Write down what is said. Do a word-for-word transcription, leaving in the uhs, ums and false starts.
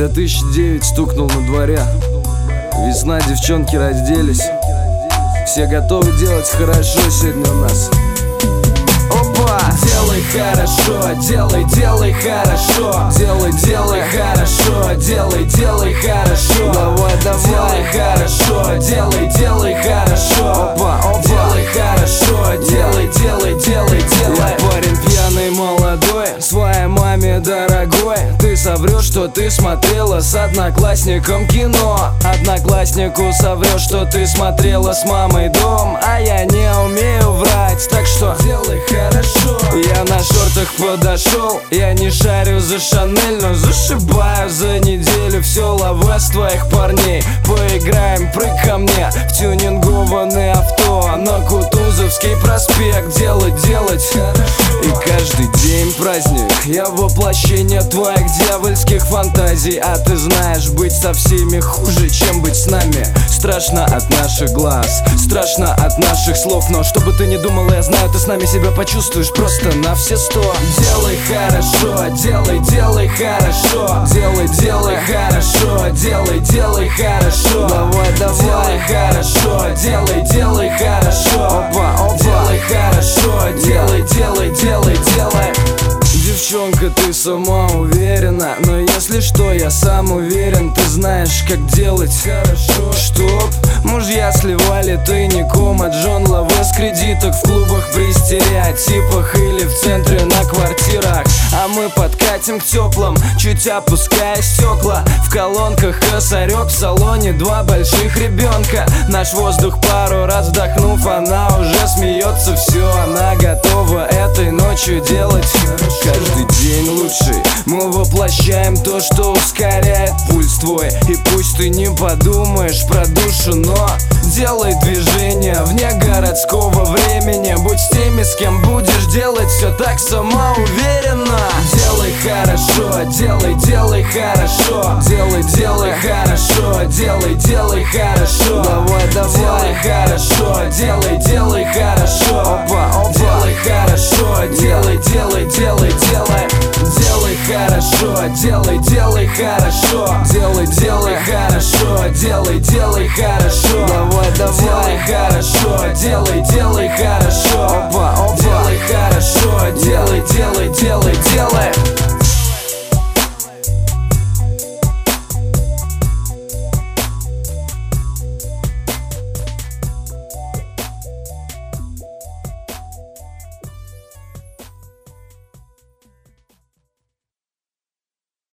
две тысячи девятый стукнул на дворе. Весна, девчонки разделись. Все готовы делать хорошо сегодня у нас. Опа! Делай хорошо, делай, делай хорошо. Делай, делай хорошо, делай, делай хорошо. Давай, давай. Делай хорошо, делай, делай хорошо. Опа, опа. Делай хорошо, делай, делай, делай, делай. Я парень пьяный, молодой, своей маме дорогой. Ты соврешь, что ты смотрела с одноклассником кино. Однокласснику соврешь, что ты смотрела с мамой дом. А я не умею врать, так что делай хорошо. Я на шортах подошел, я не шарю за Шанель, но зашибаю за неделю все лаве с твоих парней. Поиграем, прыг ко мне в тюнингованное авто на Кутузовский проспект. Делать, делать хорошо. И каждый день праздник, я воплощение твоих дьявольских фантазий. А ты знаешь, быть со всеми хуже, чем быть с нами. Страшно от наших глаз, страшно от наших слов. Но чтобы ты не думала, я знаю, ты с нами себя почувствуешь просто на все сто. Делай хорошо, делай, делай хорошо. Делай, Делай хорошо, делай, делай хорошо. Давай, давай. Делай хорошо, делай, делай хорошо. Опа, опа. Делай хорошо, делай, делай, делай, делай. Девчонка, ты сама уверена, но если что, я сам уверен. Ты знаешь, как делать хорошо, чтоб мужья сливали тайником от жен лаве с кредиток в клубах при стереотипах или в центре на квартирах. А мы подкатим к теплым, чуть опуская стекла. В колонках косарек, в салоне два больших ребенка. Наш воздух пару раз вдохнув, она уже смеется. Все, она готова этой ночью делать каждый день лучший. Мы воплощаем то, что ускоряет пульс твой. И пусть ты не подумаешь про душу, но делай движение вне городского времени. Будь с теми, с кем будешь делать все так самоуверенно. Делай хорошо, делай, делай хорошо. Делай, Делай хорошо, делай, делай хорошо. Давай, давай. Делай хорошо, делай, делай хорошо. Опа, опа. Делай хорошо, делай, делай, делай, делай. Делай хорошо, делай, делай хорошо. Делай, Делай хорошо, делай, делай хорошо.